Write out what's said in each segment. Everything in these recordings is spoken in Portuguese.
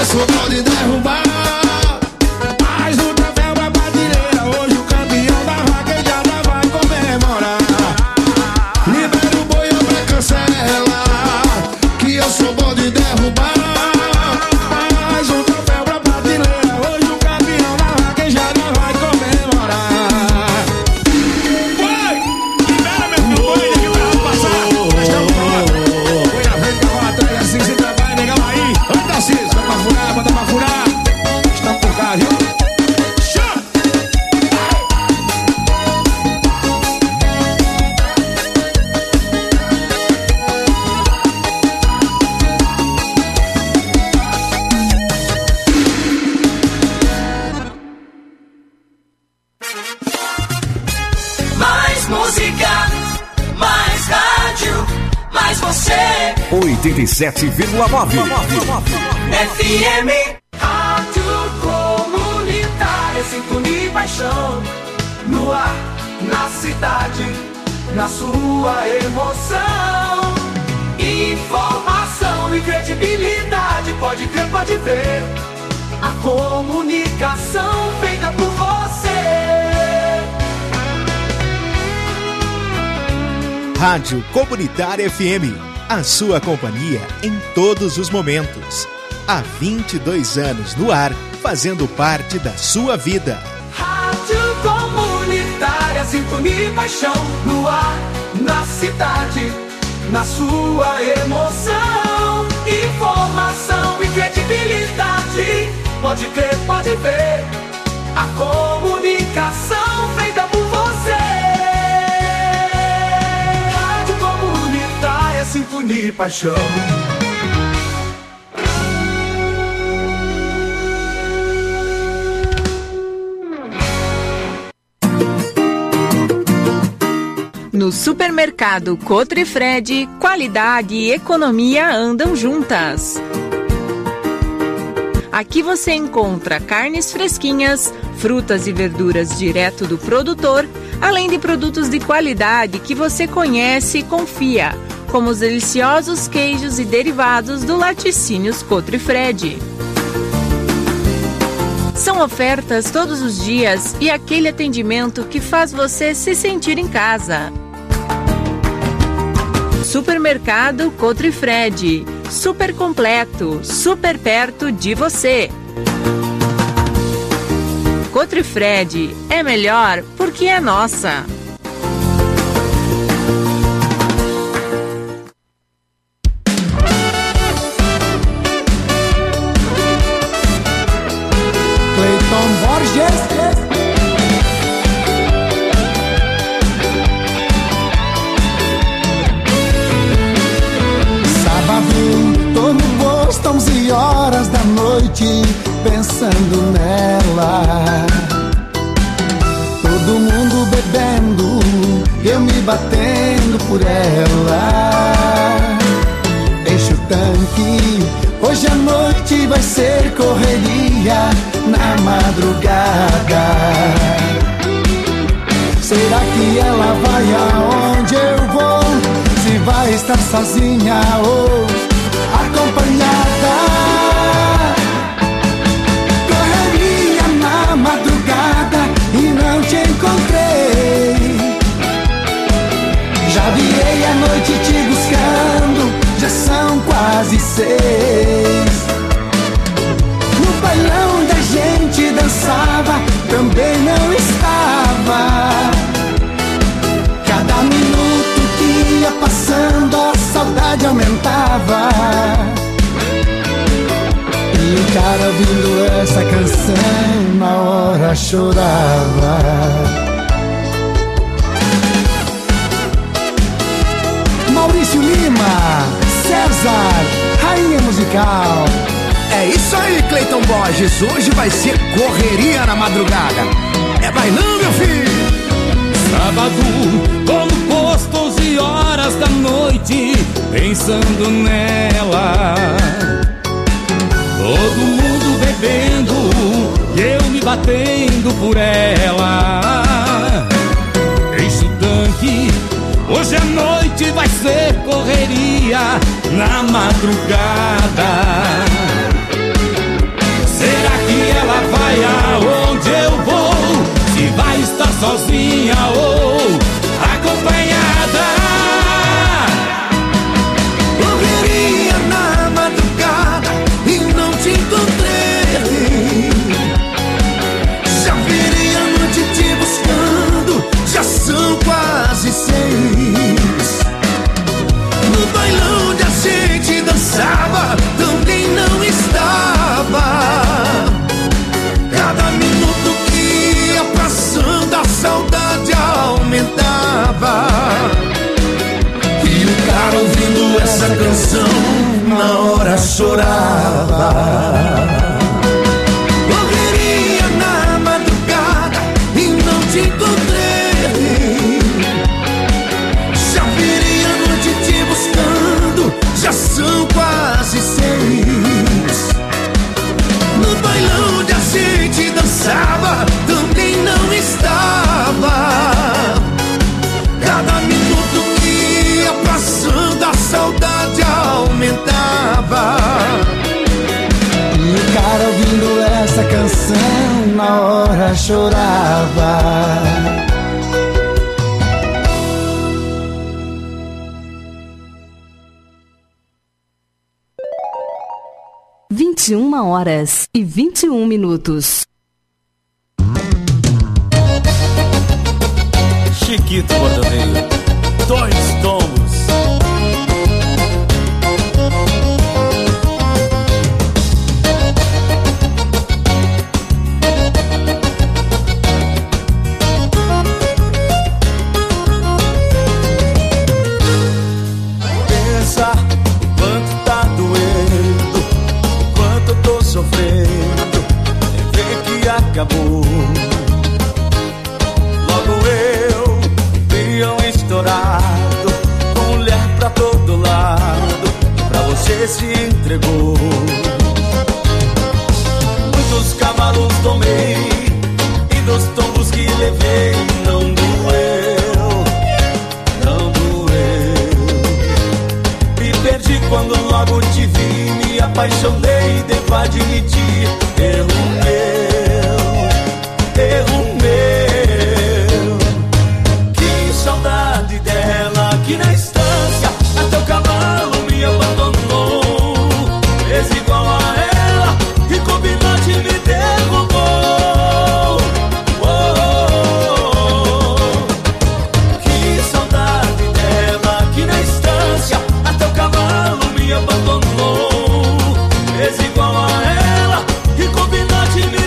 sou bom de derrubar. Mas o troféu pra prateleira, hoje o campeão da vaquejada vai comemorar. Libera o boi ou pra cancela, que eu sou bom de derrubar. Mais um troféu pra prateleira, hoje o campeão da vaquejada vai comemorar. Boi, libera meu filho, boi, aqui pra passar. Nós estamos prontos. Boi na frente, cavalo atrás, assim se trabalha, negão aí. Vai dar cis, bota pra furar, bota pra furar. Estamos por cá, viu? Mais música, mais rádio, mais você. 87,9 FM. Rádio Comunitária, sintonia e paixão. No ar, na cidade, na sua emoção. Informação e credibilidade, pode crer, pode ver. A comunicação feita por você. Rádio Comunitária FM, a sua companhia em todos os momentos. Há 22 anos no ar, fazendo parte da sua vida. Rádio Comunitária, sintonia e paixão. No ar, na cidade, na sua emoção. Informação e credibilidade, pode crer, pode ver. A comunicação feita por você. Rádio Comunitária, sintonia e paixão. No supermercado Cotrifred, qualidade e economia andam juntas. Aqui você encontra carnes fresquinhas, frutas e verduras direto do produtor, além de produtos de qualidade que você conhece e confia, como os deliciosos queijos e derivados do Laticínios Cotrifred. São ofertas todos os dias e aquele atendimento que faz você se sentir em casa. Supermercado Cotrifred, super completo, super perto de você. Cotrifred é melhor porque é nossa. Cleiton Borges. Tô no posto 11 horas da noite, pensando nela. Todo mundo bebendo, eu me batendo por ela. Enche o tanque, hoje à noite vai ser correria na madrugada. Será que ela vai aonde eu vou? Se vai estar sozinha ou acompanhada? Correria na madrugada e não te encontrei. Já virei a noite te buscando, já são quase 6. No bailão da gente dançava, também não estava. Cada minuto que ia passando, a saudade aumentava. E o cara ouvindo essa canção, na hora chorava. Maurício Lima, César, rainha musical. É isso aí, Cleiton Borges. Hoje vai ser correria na madrugada. É bailão, meu filho. Sábado, tô no posto 11 horas da noite, pensando nela. Todo mundo bebendo e eu me batendo por ela. Enche o tanque, hoje à noite vai ser correria na madrugada. chorava. Correria na madrugada e não te encontrei. Já virei a noite te buscando, já são quase 6. No bailão onde a gente dançava, também não estava. Cada minuto que ia passando, a saudade aumentava. E o cara ouvindo essa canção, na hora chorava. 21h21. Chiquito Bordoneiro, 2 tomos. Pensa o quanto tá doendo, o quanto eu tô sofrendo, é ver que acabou. Logo eu, embrião estourado, com mulher pra todo lado, pra você se entregou. Muitos cavalos tomei, e dos tombos que levei não doeu, não doeu. Me perdi quando logo te vi, me apaixonei, devo admitir, erro meu, erro meu. Que saudade dela, que na estância até o cavalo me abandonou. Fez igual a ela e combinante me derrubou. Que saudade dela, que na estância até o cavalo me abandonou. Fez igual a ela e combinante me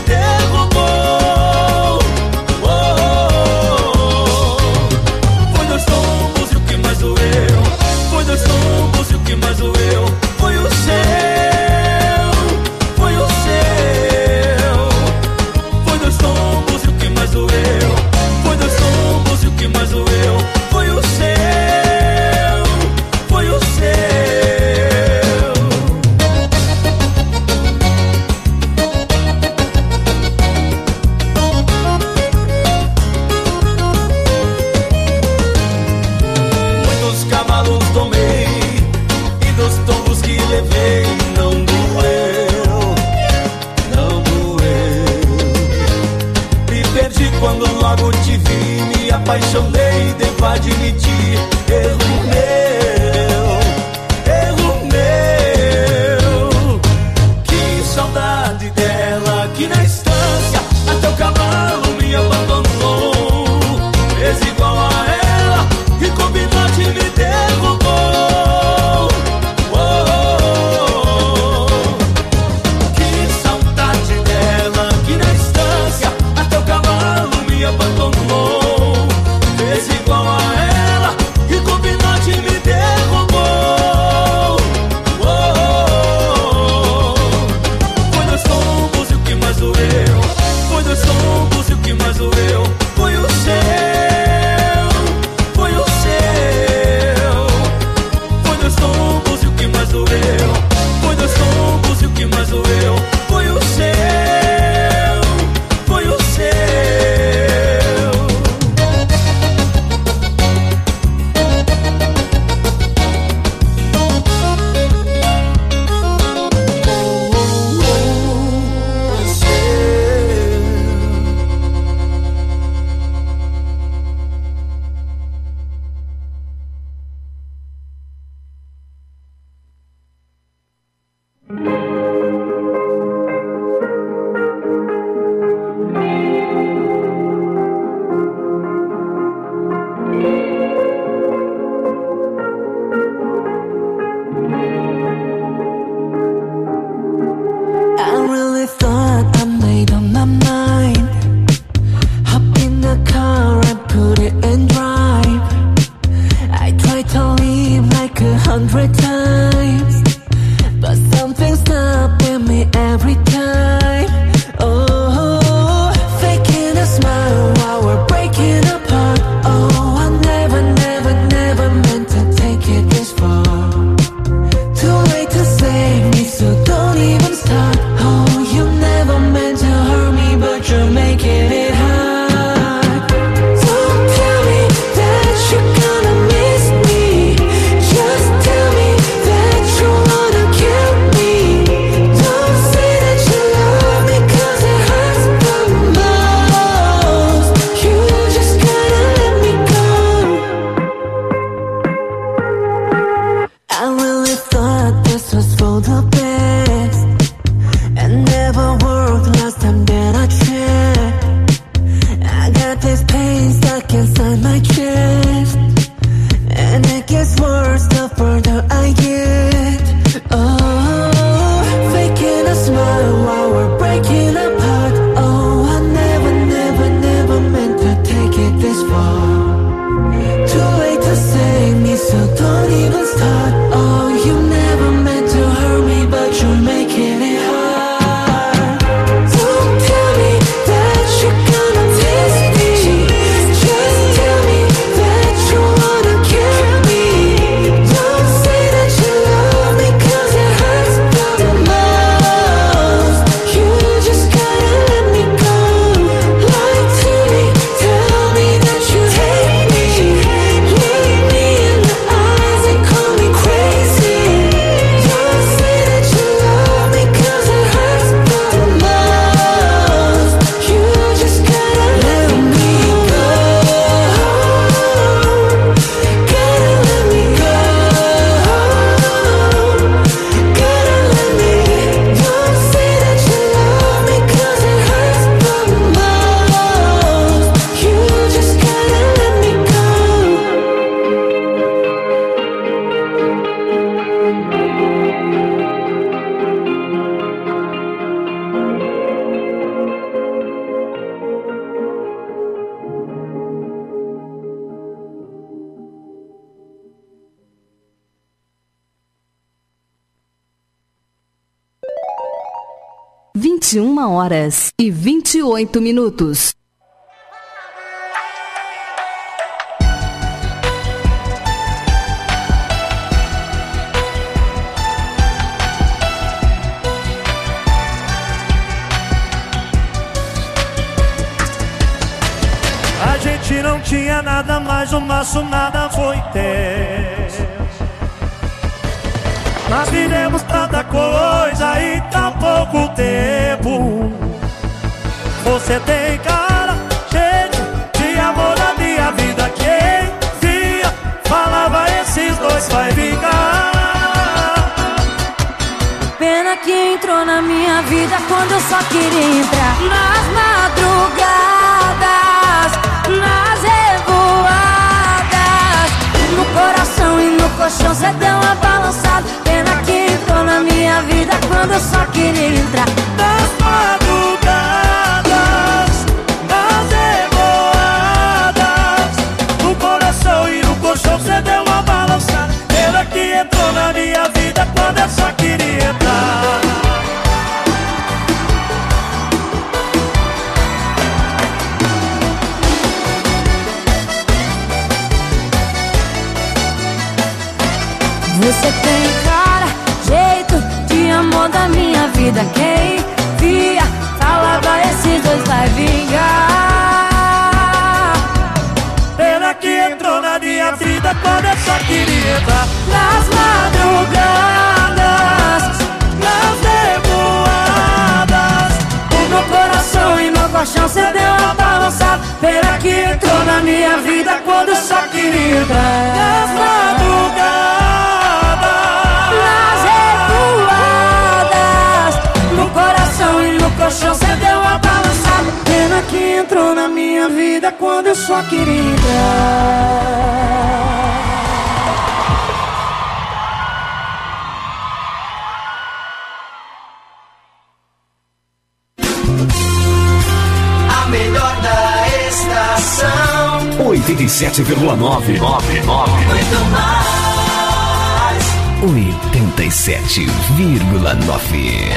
something stopping me every time. Oh, faking a smile while we're breaking apart. Oh, I never meant to take it this far. Too late to save me, so don't even start. Oh, you never meant to hurt me, but you're making it hard. Don't tell me that you're gonna miss me. Just tell me that you wanna kill me. Don't say that you love me, 'cause it hurts the most. You just gotta let me go. I really thought this was for the best, and never worked last time that I tried. I got this pain stuck inside my chest, and it gets worse the further I get. Oh, faking a smile while we're breaking apart. Oh, I never meant to take it this far. Too late to save me, so don't even start. Oh, you never meant to hurt me, but you're making it hard. Don't tell me that you're gonna miss me. Just tell me that you wanna kill me. Don't say that you love me, 'cause it hurts the most. You just gotta let me go. Lie to me, tell me that you hate me. Look me in the eyes and call me crazy. Don't say that you love me, 'cause it hurts the most. You just gotta let me go. Gotta let me go. Gotta let me. Don't say that you love me, 'cause it hurts the most. You just gotta let me go. e 21h28. A gente não tinha nada, mas o nosso nada foi ter. Nós vivemos tanta coisa em tão pouco tempo. Você tem cara, jeito de amor na minha vida. Quem via, falava esses dois vai vingar. Pena que entrou na minha vida quando eu só queria entrar. Nas madrugadas, nas revoadas, no coração e no colchão cê deu uma balançada. Pena que entrou na minha vida quando eu só queria entrar. Nas madrugadas, nas revoadas, no coração e no colchão cê deu uma balançada. Pena que entrou na minha vida quando eu só queria entrar. Você tem cara, jeito de amor da minha vida. Quem via, falava esses dois vai vingar. Pena que entrou na minha vida quando eu só queria entrar. Nas madrugadas, Nas revoadas, no coração e no colchão cê deu uma balançada. Pena que entrou na minha vida quando eu só queria entrar. nas madrugadas, Nas revoadas, no coração e no colchão cê deu uma balançada. Pena que entrou na minha vida quando eu só queria entrar. A melhor da estação 87,9. Muito mais 87,9.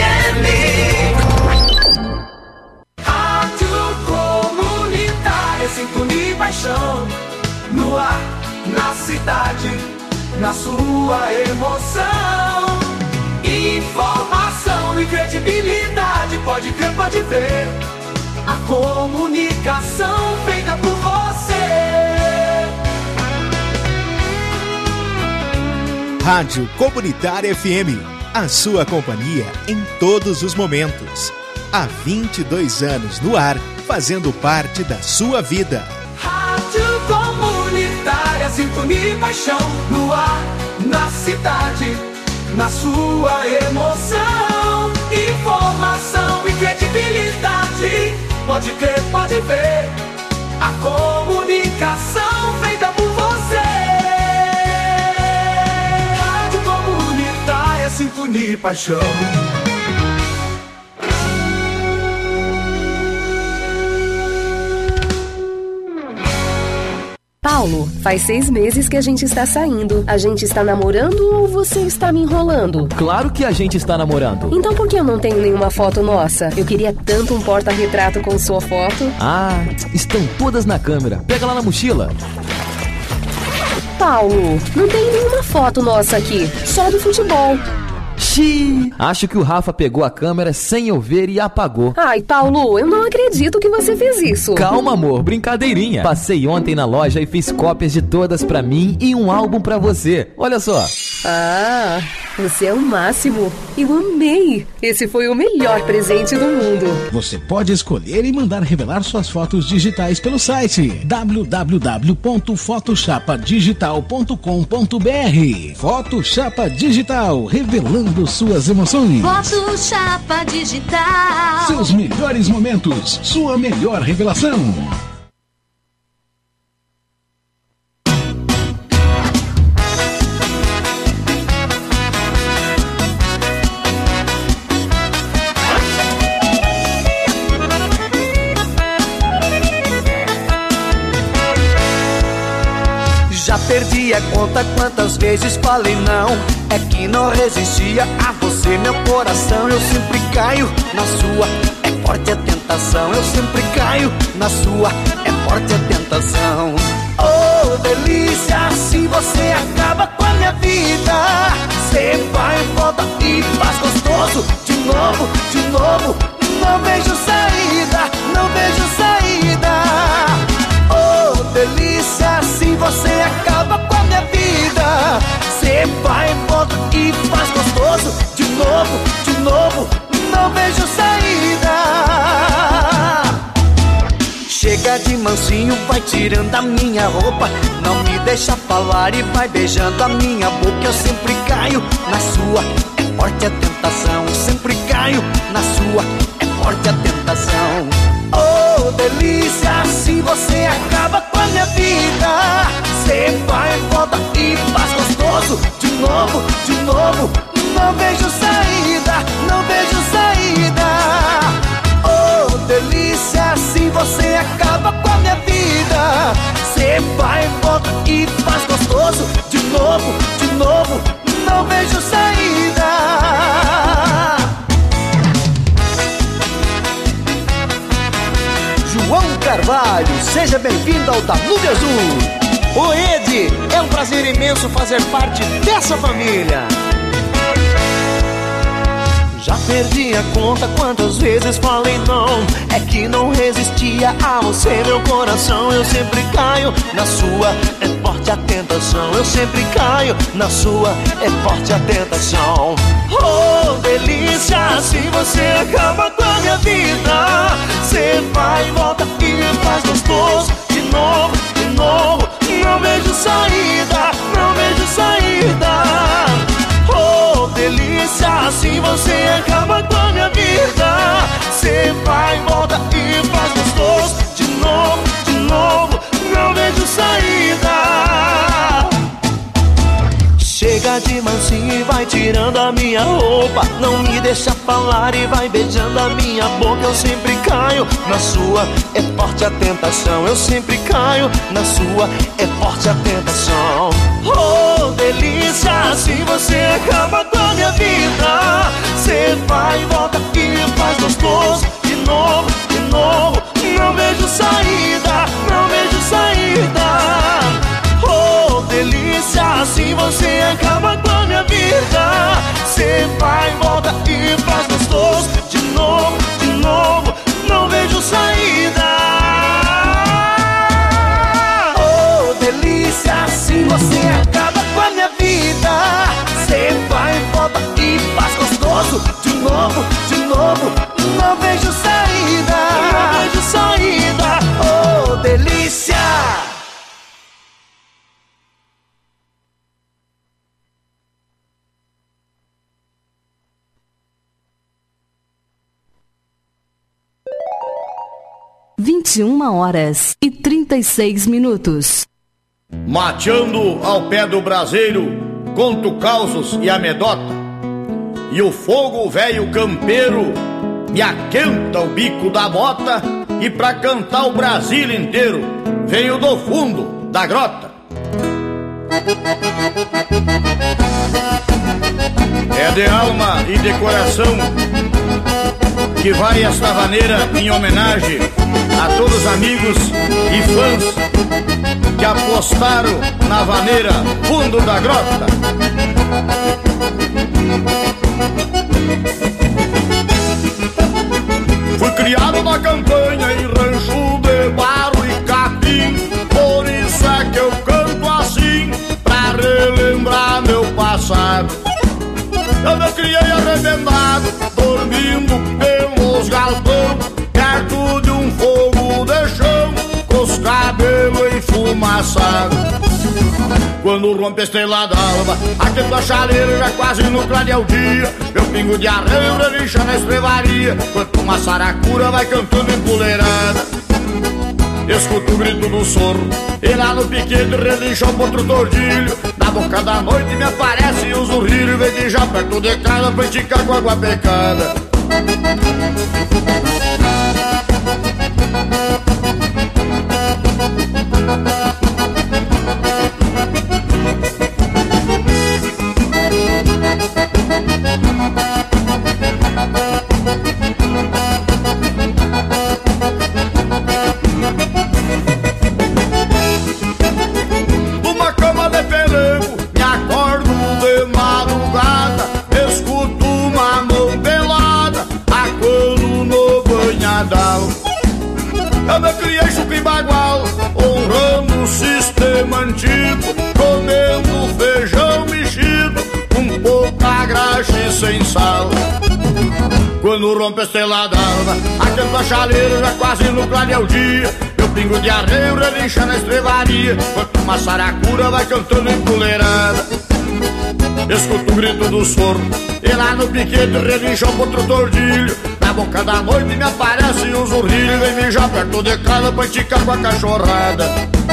Rádio Comunitária, sintonia e paixão. No ar, na cidade, na sua emoção. Informação e credibilidade, pode crer, pode ver. A comunicação feita por você. Rádio Comunitária FM, a sua companhia em todos os momentos. Há 22 anos no ar, fazendo parte da sua vida. Rádio Comunitária, sintonia e paixão. No ar, na cidade, na sua emoção. Informação e credibilidade, pode crer, pode ver. A comunicação feita por você. Rádio Comunitária, sintonia e paixão. Paulo, faz 6 meses que a gente está saindo. A gente está namorando ou você está me enrolando? Claro que a gente está namorando. Então por que eu não tenho nenhuma foto nossa? Eu queria tanto um porta-retrato com sua foto. Ah, estão todas na câmera. Pega lá na mochila. Paulo, não tem nenhuma foto nossa aqui, só do futebol. Xiii, acho que o Rafa pegou a câmera sem eu ver e apagou. Ai, Paulo, eu não acredito que você fez isso. Calma, amor, brincadeirinha. Passei ontem na loja e fiz cópias de todas pra mim e um álbum pra você. Olha só. Ah, você é o máximo. Eu amei. Esse foi o melhor presente do mundo. Você pode escolher e mandar revelar suas fotos digitais pelo site www.photochapadigital.com.br. Photochapa Digital, revelando suas emoções. Photochapa Digital. Seus melhores momentos, sua melhor revelação. Já perdi a conta quantas vezes falei não. É que não resistia a você, meu coração. Eu sempre caio na sua, é forte a tentação. Eu sempre caio na sua, é forte a tentação. Oh, delícia, assim você acaba com a minha vida. Você vai e volta e faz gostoso. De novo, não vejo saída, não vejo saída. Oh, delícia, assim você acaba com a minha vida. Você vai e volta e faz gostoso. De novo, não vejo saída. Chega de mansinho, vai tirando a minha roupa. Não me deixa falar e vai beijando a minha boca. Eu sempre caio na sua, é forte a tentação. Eu sempre caio na sua, é forte a tentação. Oh, delícia, assim você acaba com a minha vida. Você vai e volta e faz gostoso. De novo, não vejo saída, não vejo saída. Oh, delícia, assim você acaba com a minha vida. Você vai e volta e faz gostoso. De novo, não vejo saída. João Carvalho, seja bem-vindo ao Danúbio Azul. Ô Ed, é um prazer imenso fazer parte dessa família. Já perdi a conta quantas vezes falei não. É que não resistia a você, meu coração. Eu sempre caio na sua, é forte a tentação. Eu sempre caio na sua, é forte a tentação. Oh, delícia, assim você acaba com a minha vida. Você vai e volta e faz gostoso. De novo, não vejo saída, não vejo saída. Oh, delícia, assim você acaba com a minha vida. Você vai e volta e faz gostoso. De novo, não vejo saída. Chega de mansinho e vai tirando a minha roupa. Não me deixa falar e vai beijando a minha boca. Eu sempre caio na sua, é forte a tentação. Eu sempre caio na sua, é forte a tentação. Oh, delícia, assim você acaba com a minha vida. Você vai e volta e faz gostoso de novo, de novo. Não vejo saída, não vejo saída. Oh, delícia, assim você acaba com a minha vida. Você vai e volta e faz gostoso de novo, de novo. Não vejo saída. Oh, delícia, assim você acaba com a minha vida. Você vai e volta e faz gostoso de novo, de novo. Não vejo saída, não vejo saída. Oh, delícia. horas e 36 minutos. Mateando ao pé do braseiro, conto causos e amedota. E o fogo velho campeiro me aquenta o bico da bota. E pra cantar o Brasil inteiro, venho do fundo da grota. É de alma e de coração que vai esta vaneira em homenagem a todos os amigos e fãs que apostaram na vaneira fundo da grota. Fui criado na campanha em rancho de barro e capim, por isso é que eu canto assim, pra relembrar meu passado. Eu me criei arrebentado, dormindo pelos galpão, perto de um fogo de chão, com os cabelos enfumaçados. Quando rompe a estrela d'alva, aqui tua chaleira já quase no clarear o dia. Meu pingo de arreio relincha na estrevaria, quanto uma saracura vai cantando empoleirada. Escuto o grito do sorro, e lá no piquete relincha um potro tordilho. Na boca da noite me aparece o zurrilho, vem de já perto de casa pra esticar com água pecada. Eu me criei chupa em bagual, honrando o sistema antigo, comendo feijão mexido, com pouca graxa e sem sal. Quando rompe a estrela d'alva, aquele da chaleira já quase no clarear o dia. Meu pingo de arreio relincha na estrevaria, quanto uma saracura vai cantando empoleirada. Escuto o grito do sorro, e lá no piquete relincha um potro tordilho. Na boca da noite me aparece um zurrilho, vem mijar perto de casa pra esticar com a cachorrada.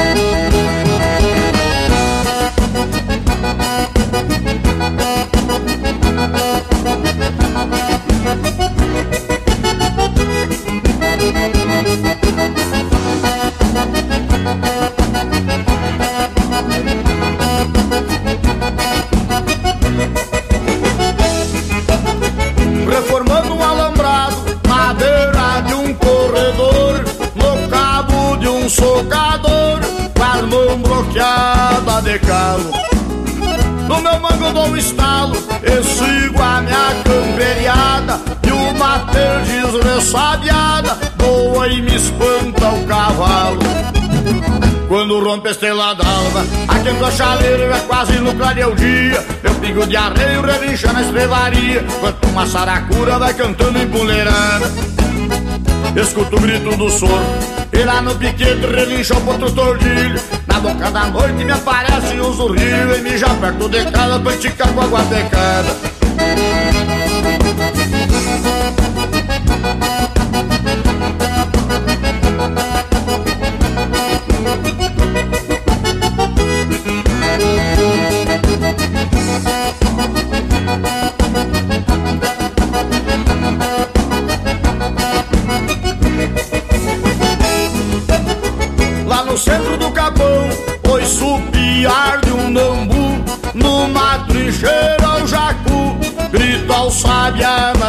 Reformando um alambrado na beira de um corredor, no cabo de um socador, com a mão bloqueada de calo. No meu mango dou um estalo e sigo a minha camperiada, e o bater desressabiada voa e me espanta o cavalo. Quando rompe a estrela d'alva, aquele da chaleira já quase no clarear o dia. Meu pingo de arreio relincha na estrevaria, quanto uma saracura vai cantando empoleirada. Escuto o grito do sorro, e lá no piquete relincha um potro tordilho. Na boca da noite me aparece um zurrilho, e mija perto de casa pra esticar com água pecada. Lá no centro do capão, oi supiar de um não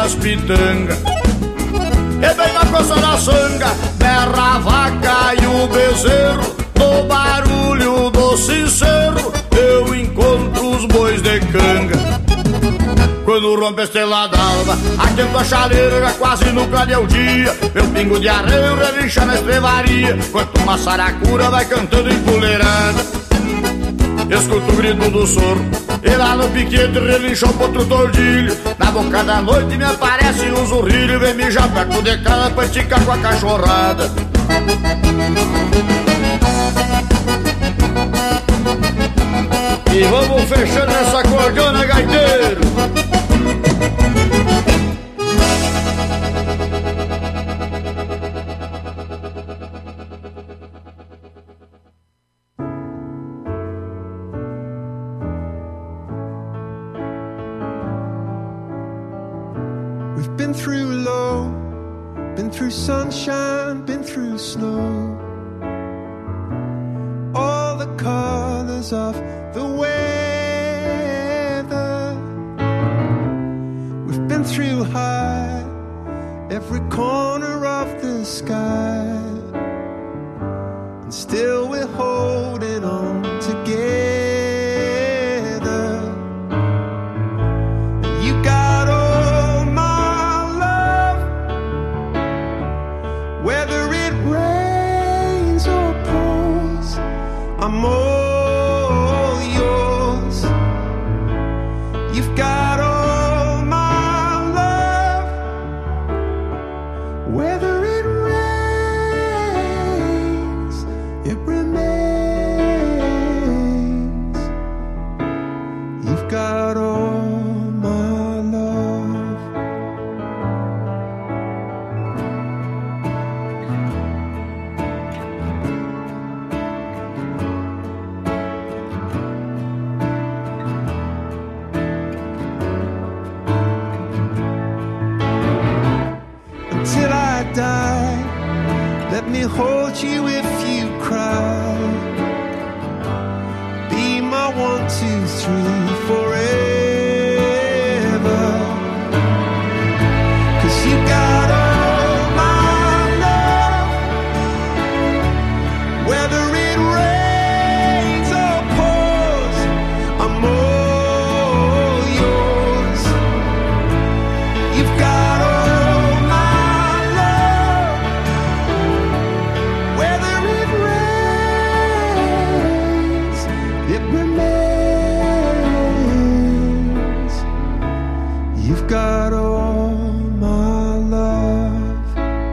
das pitangas. E bem na costa da sanga, berra a vaca e o bezerro. No barulho do sincero, eu encontro os bois de canga. Quando rompe a estrela d'alva, atento a chaleira, já quase no clarear o dia. Meu pingo de arreio relincha na estrevaria, enquanto uma saracura vai cantando empoleirada. Escuto o grito do soro, e lá no piquete relincha um potro tordilho. Na boca da noite me aparece um zurrilho, vem mijar perto de casa pra esticar com a cachorrada. E vamos fechando essa cordiona, gaiteiro. We've been through low, been through sunshine, been through snow. All the colors of the weather. We've been through high, every corner of the sky, and still we're holding on together. And you got all my love, whether it rains or pours, I'm all yours. You've got all my love, whether it rains, it remains. You've got all my love. Until I die, let me hold you if you cry. Be my 1, 2, 3 forever. 'Cause you got all my love, whether it rains or pours, I'm all yours. You've got all my love, whether it rains, it remains. You've got all my love.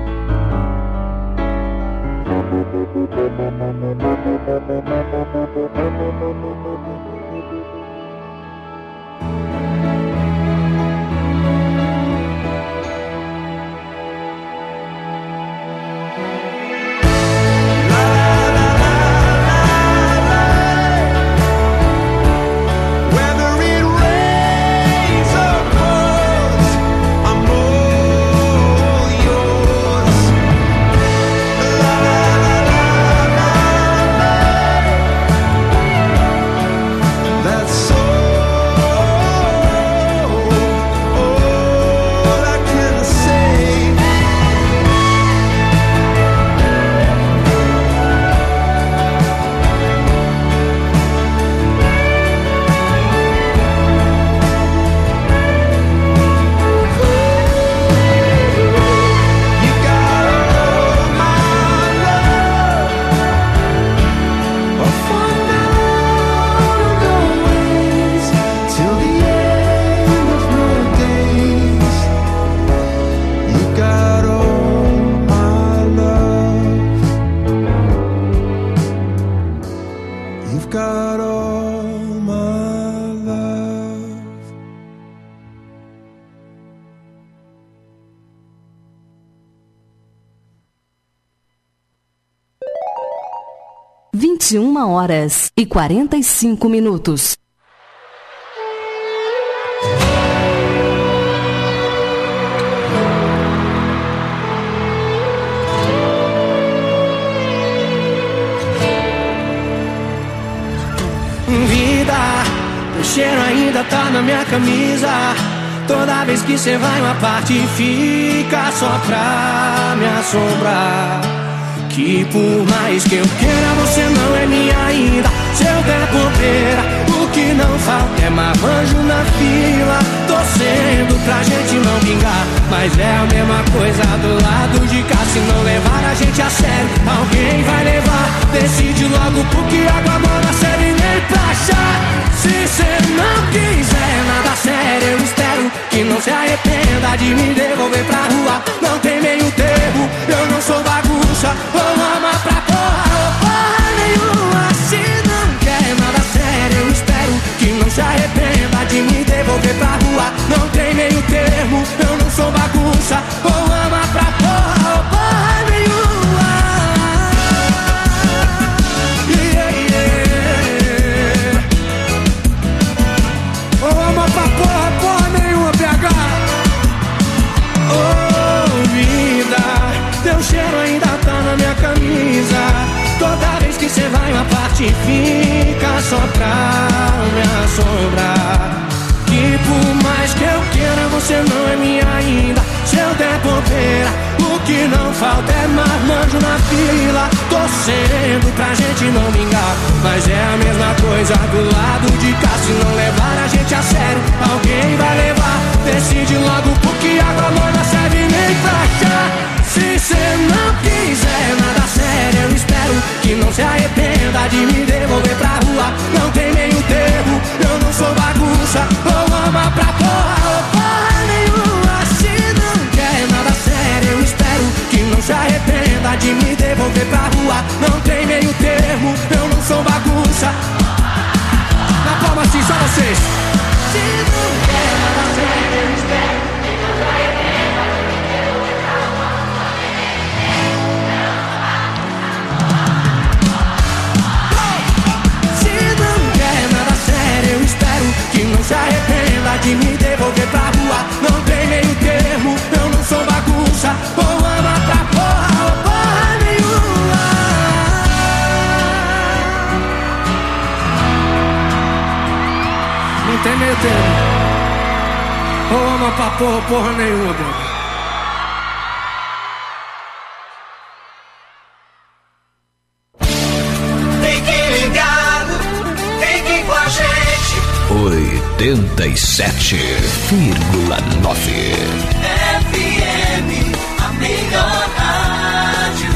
Whether it rains or pours, I'm all yours. La la la la la. That's all I can say. You got all my love, off on down always, till the end of my days. You got all my love. You've got all my love. Vinte e 21h45. Vida, teu cheiro ainda tá na minha camisa. Toda vez que cê vai uma parte fica só pra me assombrar. Que por mais que eu queira você não é minha ainda. Se eu der bobeira, o que não falta é marmanjo na fila, torcendo pra gente não vingar. Mas é a mesma coisa do lado de cá. Se não levar a gente a sério, alguém vai levar. Decide logo porque água mora serve nem pra chá. Se cê não quiser nada sério, eu espero que não se arrependa de me devolver pra rua. Não tem meio termo, eu não sou bagunça. Ou ama pra porra, ou porra nenhuma. Se não quer nada sério, eu espero que não se arrependa de me devolver pra rua. Não tem meio termo, eu não sou bagunça. Ou ama pra porra, ou porra nenhuma. Yeah, yeah. Ou ama pra porra, porra nenhuma, PH. Oh, vida, teu cheiro ainda tá na minha camisa. Toda vez que cê vai uma parte fica só pra me assombrar. Que por mais que eu queira você não é minha ainda. Se eu der bobeira, o que não falta é marmanjo na fila, torcendo pra gente não vingar. Mas é a mesma coisa do lado de cá. Se não levar a gente a sério, alguém vai levar. Decide logo porque água morna serve nem pra chá. Se cê não quiser nada sério, eu espero que não se arrependa de me devolver pra rua. Não tem meio termo, eu não sou bagunça. Ou ama pra porra, ou porra nenhuma. Se não quer nada sério, eu espero que não se arrependa de me devolver pra rua. Não tem meio termo, eu não sou bagunça. Na palma assim, só vocês. Se não quer nada sério, eu espero que não se arrependa de me devolver pra rua. Se não quer nada sério, eu espero que não se arrependa de me devolver pra rua. Não tem meio termo, eu não sou bagunça. Ou ama pra porra, ou porra nenhuma. Não tem meio termo. Ou ama pra porra, ou porra nenhuma, bro. Fique ligado, fique com a gente. 87,9 FM, a melhor rádio.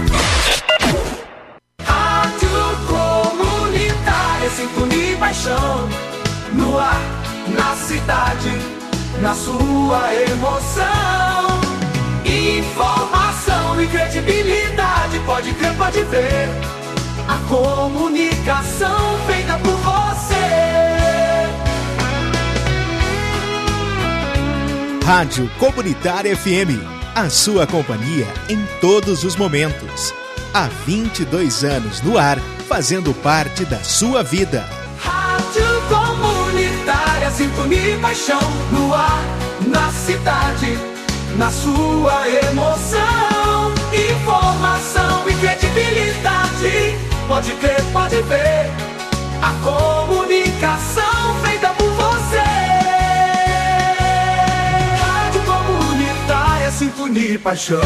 Rádio comunitária, sintonia e paixão. No ar, na cidade, na sua emoção. Informação e credibilidade, pode crer, pode ver. A comunicação feita por você. Rádio Comunitária FM, a sua companhia em todos os momentos. Há 22 anos no ar, fazendo parte da sua vida. Rádio Comunitária, sintonia e paixão. No ar, na cidade, na sua emoção. Informação e credibilidade, pode crer, pode ver. A comunicação feita por você. Rádio Comunitária, sintonia e paixão.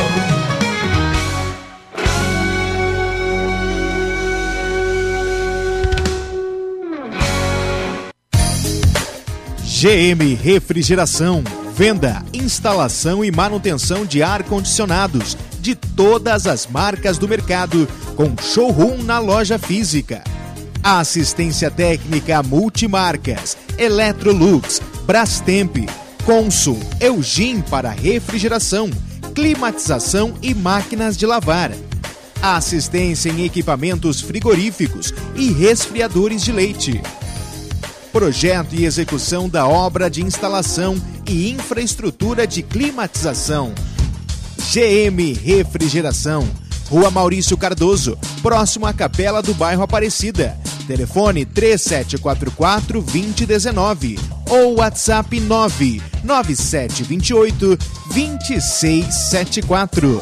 GM Refrigeração, venda, instalação e manutenção de ar-condicionados de todas as marcas do mercado, com showroom na loja física. Assistência técnica multimarcas, Electrolux, Brastemp, Consul, Eugin para refrigeração, climatização e máquinas de lavar. Assistência em equipamentos frigoríficos e resfriadores de leite. Projeto e execução da obra de instalação e infraestrutura de climatização. GM Refrigeração, Rua Maurício Cardoso, próximo à Capela do Bairro Aparecida. Telefone 3744-2019 ou WhatsApp 99728-2674.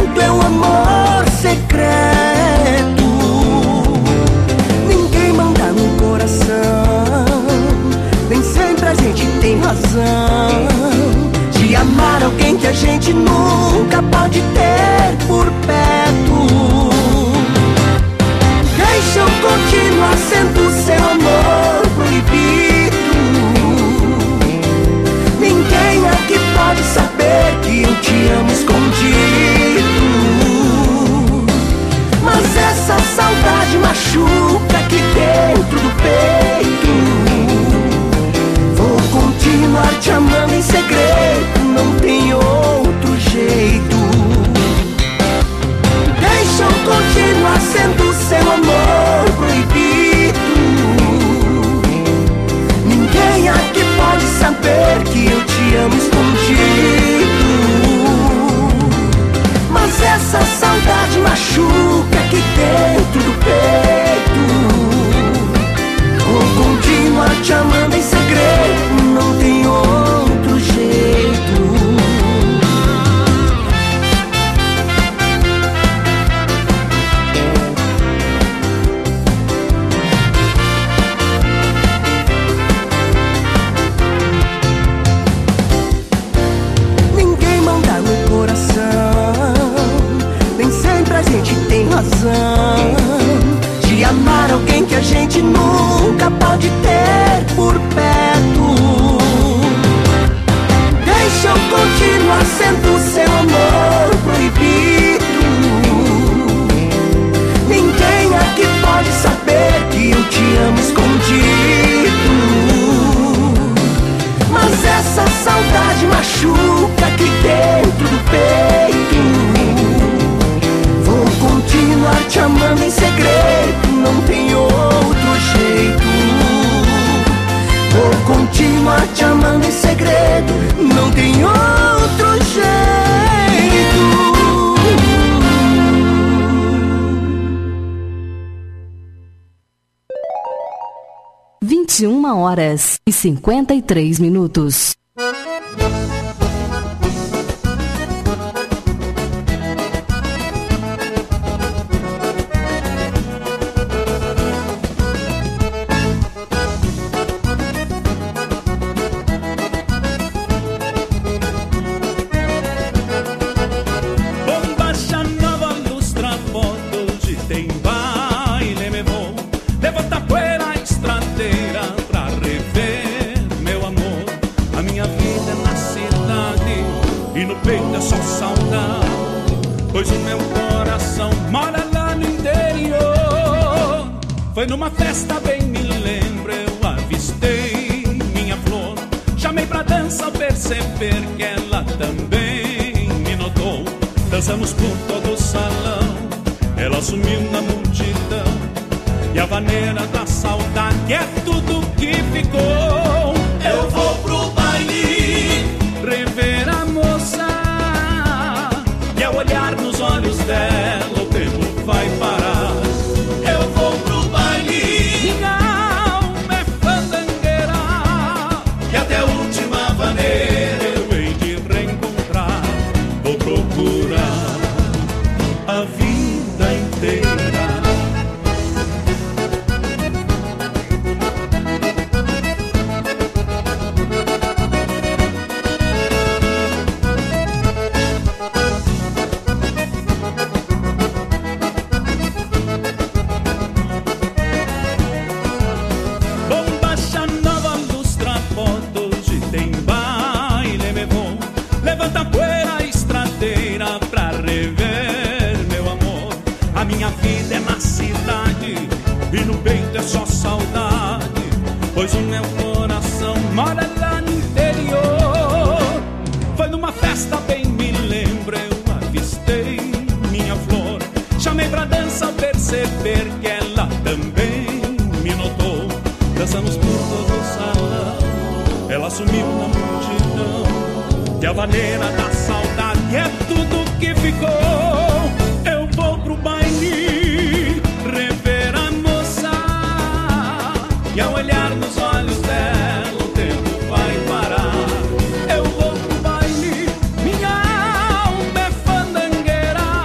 momento é um amor secreto. Ninguém manda no coração, nem sempre a gente tem razão de amar alguém que a gente nunca pode ter por perto. Deixa eu continuar sendo seu amor proibido. Ninguém aqui pode saber que eu te amo escondido. Mas essa saudade machuca aqui dentro do peito. Vou continuar te amando em segredo, não tem outro jeito. Deixa eu continuar sendo seu amor proibido. Ninguém aqui pode saber que eu te amo escondido. Mas essa saudade machuca aqui dentro do peito. Vou continuar te amando em segredo, não tem outro jeito. Ninguém manda no coração, nem sempre a gente tem razão de amar alguém que a gente nunca pode ter por perto. Deixa eu continuar sendo seu amor proibido. Ninguém aqui pode saber que eu te amo escondido. Mas essa saudade machuca aqui dentro do peito. Vou continuar te amando em segredo, não tem outro jeito. Vou continuar te amando em segredo, não tem outro jeito. 21h53. Foi numa festa, bem me lembro, eu avistei minha flor. Chamei pra dança ao perceber que ela também me notou. Dançamos por todo o salão, ela sumiu na multidão. E a vaneira da saudade é tudo que ficou. Eu vou pro baile, rever a moça, e ao olhar nos olhos dela o tempo vai parar. Eu vou pro baile, minha alma é fandangueira, e até a última vaneira eu hei de reencontrar. Vou procurar a vida inteira. Pois o meu coração mora lá no interior. Foi numa festa, bem me lembro, eu avistei minha flor. Chamei pra dança ao perceber que ela também me notou. Dançamos por todo o salão, ela sumiu na multidão. E a vaneira da saudade é tudo que ficou. Eu vou pro baile, rever a moça, e ao olhar nos olhos dela o tempo vai parar. Eu vou pro baile, minha alma é fandangueira,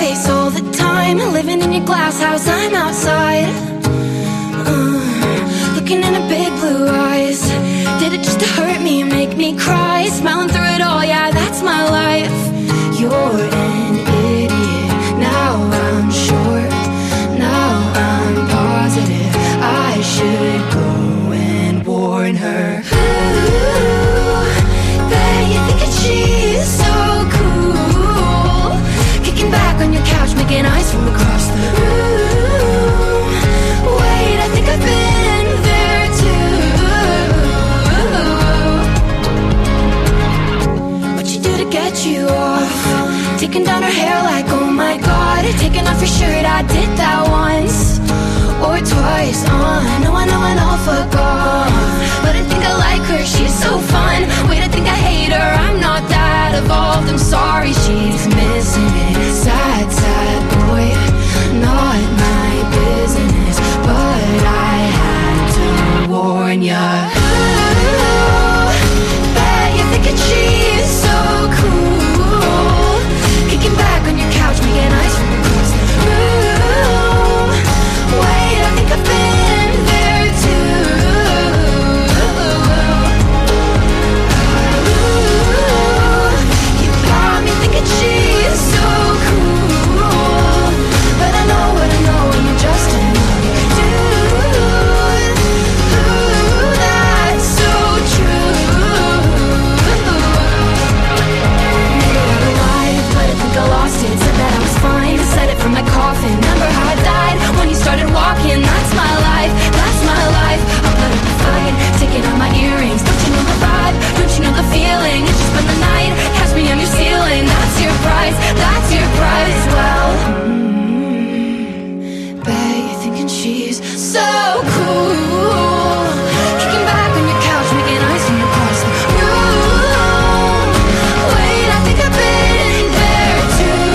face all the time. Living in your glass house, I'm outside. Looking in her big blue eyes. Did it just to hurt me and make me cry? Smiling through it all, yeah, that's my life. You're an idiot. Now I'm sure. Now I'm positive. I should go and warn her. Ooh, bet you think that she's so cool. Kicking back on your couch, making eyes from across the room. Wait, I think I've been there too. What you do to get you off? Taking down her hair like, oh my god. Taking off your shirt, I did that once or twice. I know, fuck off. But I think I like her, she's so fun. Wait, I think I hate her, I'm not that evolved. I'm sorry, she's missing it. Sad, sad boy, not my business. But I had to warn ya. Ooh, bet you're thinking she's so cool. Kicking back on your couch, making eyes from across the room. Wait, I think I've been there too. Ooh, you got me thinking she's so cool. But I know what I know, and you're just another dude. Ooh, that's so true. Maybe I lied, but I think I lost it. Said that I was fine, said it from my coffin. Remember how I died when you started walking? That's my life, that's my life. I'll put up a fight, taking out my earrings. Don't you know the vibe? Don't you know the feeling? It's just spend the night, catch me on your ceiling. That's your price, that's your price. Well, bet you're thinking she's so cool. Kicking back on your couch, making eyes from across the room. Wait, I think I've been there too.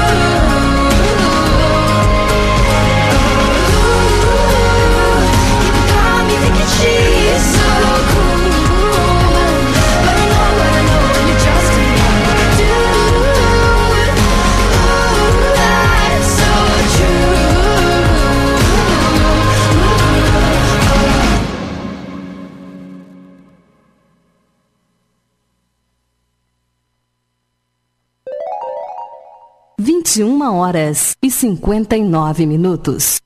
You got me thinking she's so cool. But I know what I know, and you're just another dude. Oh, that's so true. Vinte e 21h59.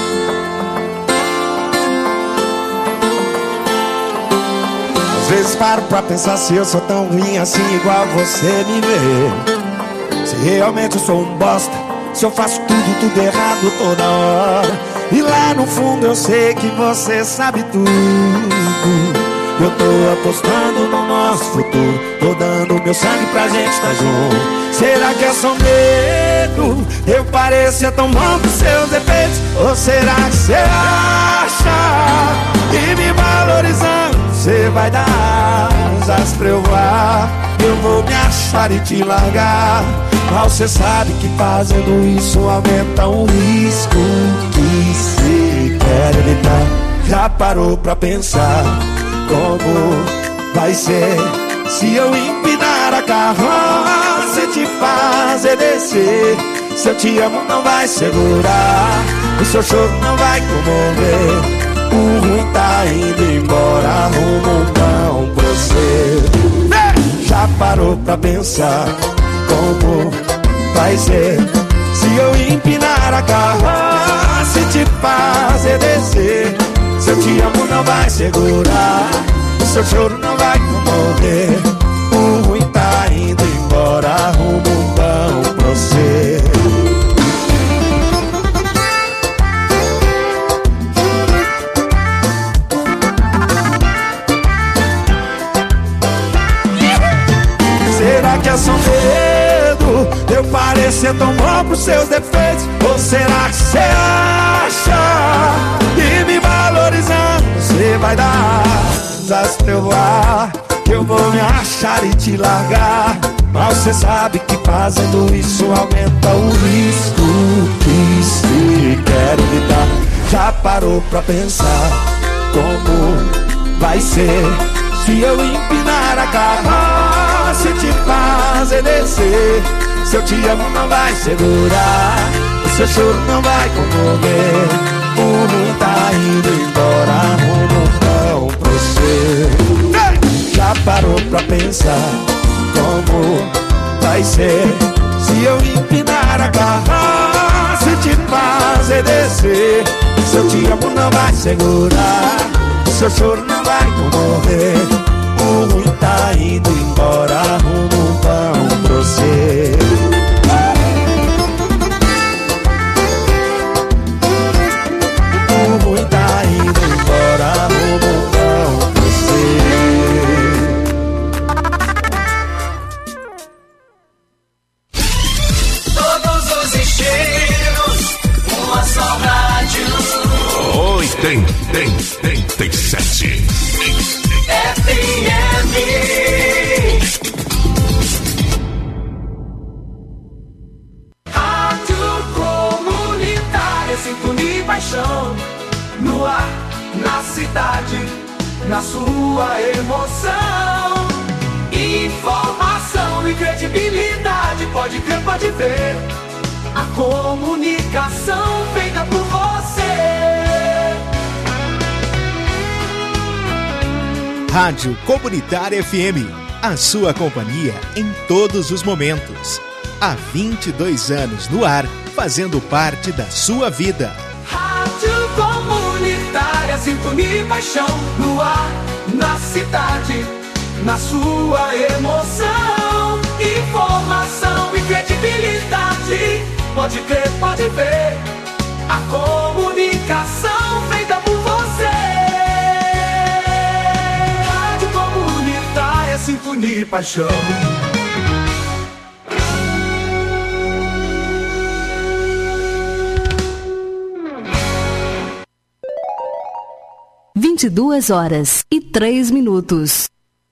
Às vezes paro pra pensar se eu sou tão ruim assim igual você me vê. Se realmente eu sou um bosta, se eu faço tudo errado toda hora. E lá no fundo eu sei que você sabe tudo. Eu tô apostando no nosso futuro, tô dando meu sangue pra gente estar junto. Será que é só medo? Eu parecia tão bom com seus defeitos. Ou será que você acha que me valorizando você vai dar asas pra eu voar? Eu vou me achar e te largar. Mal cê sabe que fazendo isso aumenta um risco que cê quer evitar. Já parou pra pensar como vai ser se eu empinar a carroça e te fazer descer? Se eu te amo não vai segurar, o seu choro não vai comover. O ruim tá indo embora, arruma um pão pra você. Já parou pra pensar como vai ser se eu empinar a carroça e te fazer descer? Se eu te amo não vai segurar, o seu choro não vai comover. O ruim tá indo embora, arruma um pão pra você. Será que é só medo? Eu parecer tão bom pros seus defeitos? Ou será que você acha que me valorizando você vai dar asas pra eu voar? Que eu vou me achar e te largar. Mas você sabe que fazendo isso aumenta o risco que se quer evitar. Já parou pra pensar como vai ser se eu empinar a carroça e te fazer descer? Seu te amo não vai segurar, o seu choro não vai comover. O ruim tá indo embora, arruma um pão pra você. Já parou pra pensar como vai ser se eu empinar a carroça e te fazer descer? Seu te amo não vai segurar, o seu choro não vai comover. O ruim tá indo embora, arruma um pão pra você. O ruim tá indo embora, arruma um pão pra você. Todos os estilos, uma só rádio. 87 FM. Rádio Comunitária, sintonia e paixão. No ar, na cidade, na sua emoção. Informação e credibilidade, pode crer, pode ver. A comunicação feita por você. Rádio Comunitária FM, a sua companhia em todos os momentos. Há 22 anos no ar, fazendo parte da sua vida. Rádio Comunitária, sintonia e paixão. No ar, na cidade, na sua emoção. Informação e credibilidade, pode crer, pode ver. A comunicação feita por você. Rádio Comunitária, sintonia e paixão. 22h03.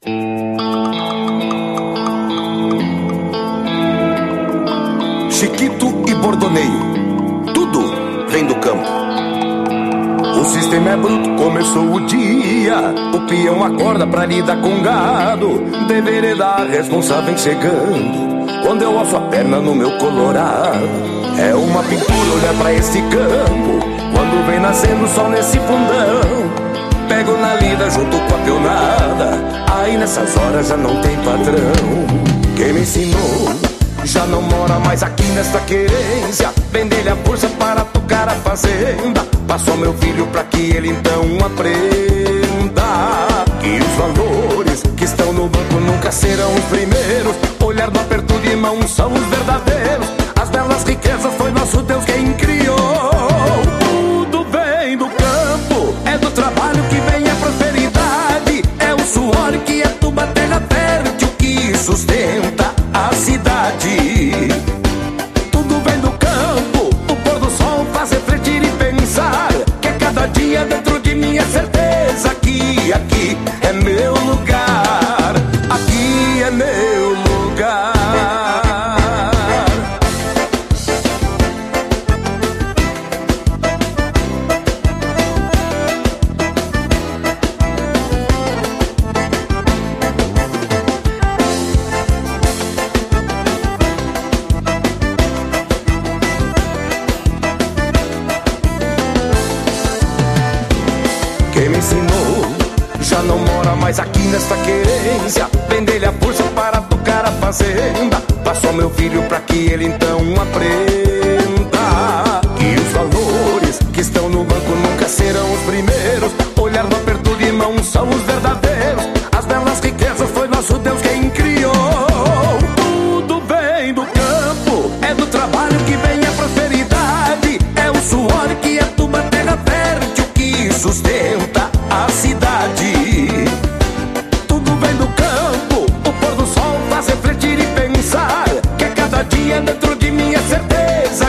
Chiquito e bordoneio, tudo vem do campo. O sistema é bruto, começou o dia. O peão acorda pra lidar com gado. Deveria dar responsável chegando. Quando eu alço a perna no meu colorado, é uma pintura olhar pra esse campo. Quando vem nascendo o sol nesse fundão, pego na lida junto com a peonada. Aí nessas horas já não tem patrão. Quem me ensinou já não mora mais aqui nesta querência. Vender a força para tocar a fazenda. Passou meu filho pra que ele então aprenda que os valores que estão no banco nunca serão os primeiros. Olhar no aperto de mão são os verdadeiros. As belas riquezas foi nosso Deus quem criou. Tudo vem do campo, é do trabalho que vem a prosperidade. É o suor que aduba a terra fértil que sustenta a cidade. Tudo vem do campo, o pôr do sol faz refletir e pensar que a cada dia dentro de mim é certeza que aqui é meu lugar. Aqui é meu lugar. Quem me ensinou já não mora mais aqui nesta querência. Vender a força para tocar a fazenda. Passou meu filho pra que ele então aprenda que os valores que estão no banco nunca serão os primeiros. Olhar no aperto de mão são os verdadeiros. As belas riquezas foi nosso Deus quem criou. Tudo vem do campo, é do trabalho que vem a prosperidade. É o suor que aduba a terra fértil que sustenta a cidade. Tudo vem do campo, o pôr do sol faz refletir e pensar que a cada dia dentro de mim é certeza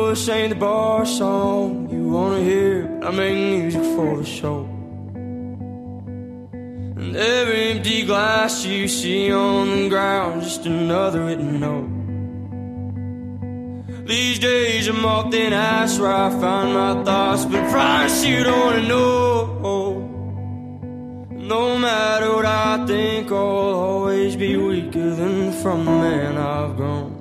know this ain't the bar song you wanna hear, but I make music for the show. And every empty glass you see on the ground, just another written note. These days I'm often asked where I find my thoughts, but promise you don't wanna know. No matter what I think, I'll always be weaker than from the man I've grown.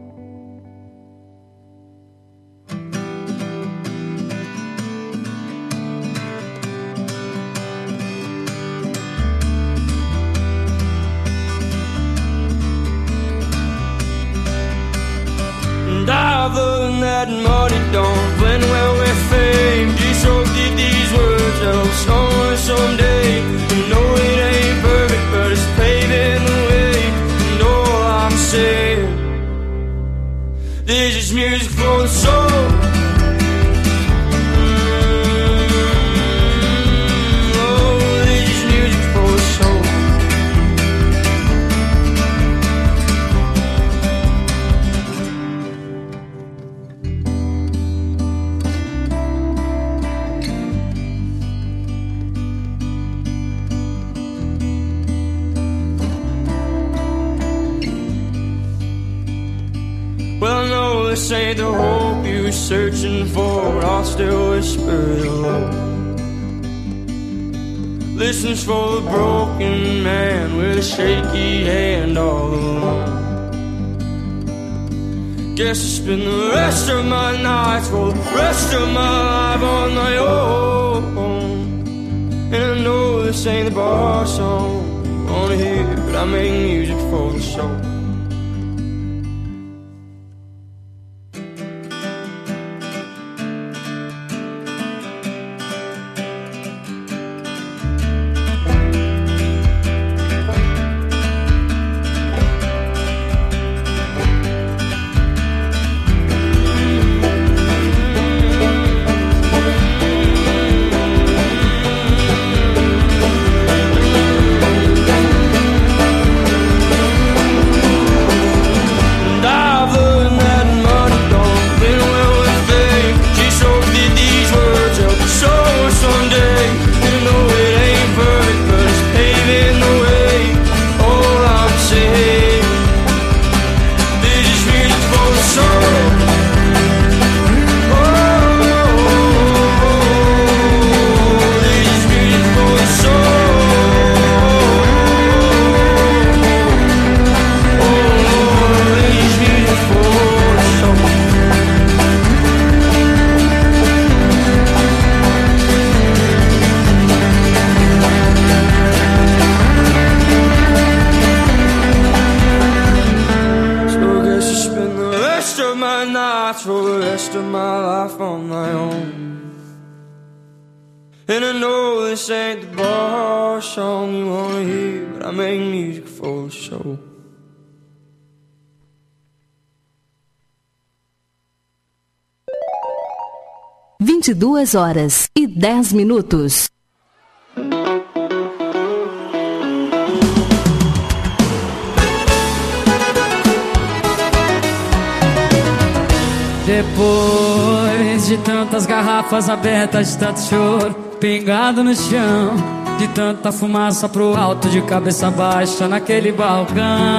And I've learned that money don't blend well with fame. Just hope that these words help someone someday. You know it ain't perfect, but it's paving the way. And all I'm saying, this is music for the soul. Oh, this is music for the soul. Well, I know this ain't the hope you were searching for, but I'll still whisper hello. This one's for the broken man with a shaky hand all alone. Guess I spend the rest of my nights for the rest of my life on my own. And I know this ain't the bar song you wanna hear, but I make music for the soul. And I know this ain't the bar song you wanna hear, but I make music for the show. (22h10). Depois de tantas garrafas abertas, de tanto choro pingado no chão, de tanta fumaça pro alto, de cabeça baixa naquele balcão,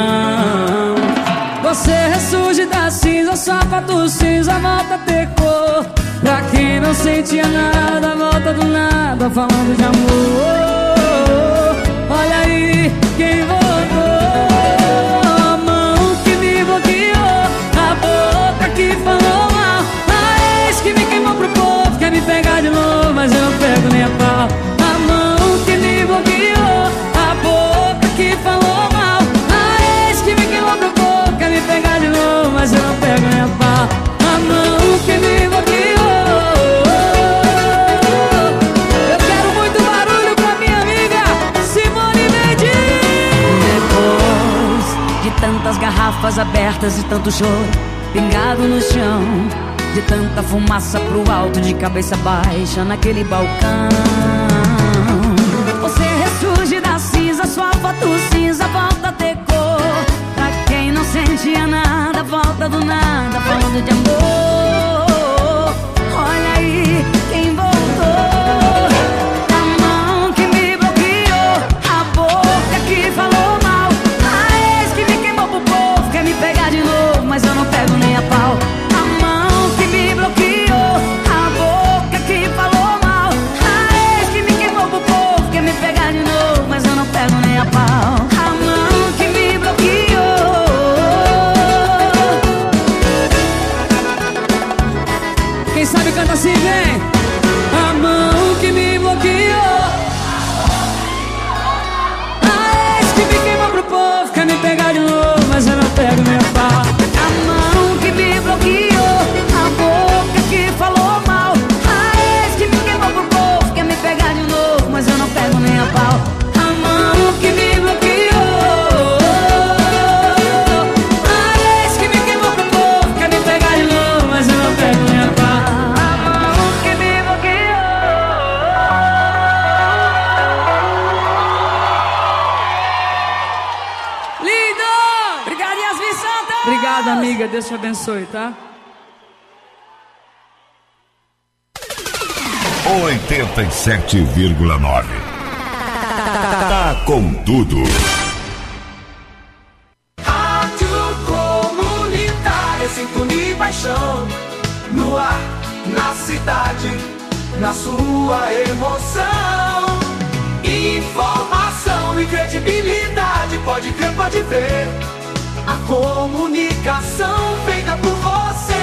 você ressurge da cinza, sapato cinza, volta a ter cor. Pra quem não sentia nada, volta do nada, falando de amor. Olha aí quem voltou, a mão que me bloqueou, a boca que falou mal, a ex que me queimou pro povo, quer me pegar de novo, mas eu não pego nem a pau. A mão que me bloqueou, a boca que falou mal, a ex que me queimou pro povo, quer me pegar de novo, mas eu não pego nem a pau. A mão que me bloqueou. Eu quero muito barulho pra minha amiga Simone Mendes. Depois de tantas garrafas abertas, de tanto choro pingado no chão, de tanta fumaça pro alto, de cabeça baixa naquele balcão, você ressurge da cinza, sua foto cinza volta a ter cor. Pra quem não sentia nada, volta do nada, falando de amor. Obrigada, amiga. Deus te abençoe, tá? 87,9. Tá com tudo. Rádio Comunitária, sintonia e paixão. No ar, na cidade, na sua emoção. Informação e credibilidade, pode crer, pode ver. A comunicação feita por você.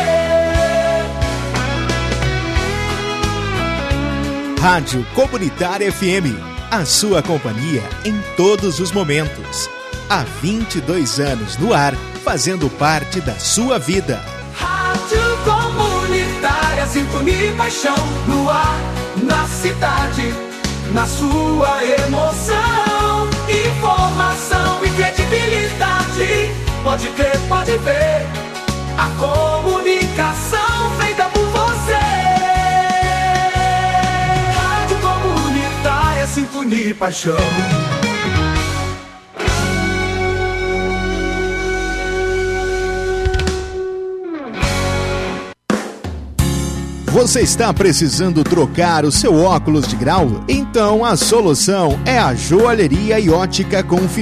Rádio Comunitária FM, a sua companhia em todos os momentos. Há 22 anos no ar, fazendo parte da sua vida. Rádio Comunitária, sintonia e paixão. No ar, na cidade, na sua emoção. Informação e credibilidade, pode crer, pode ver. A comunicação feita por você. Rádio Comunitária, sintonia e paixão. Você está precisando trocar o seu óculos de grau? Então a solução é a Joalheria e Ótica Confiança.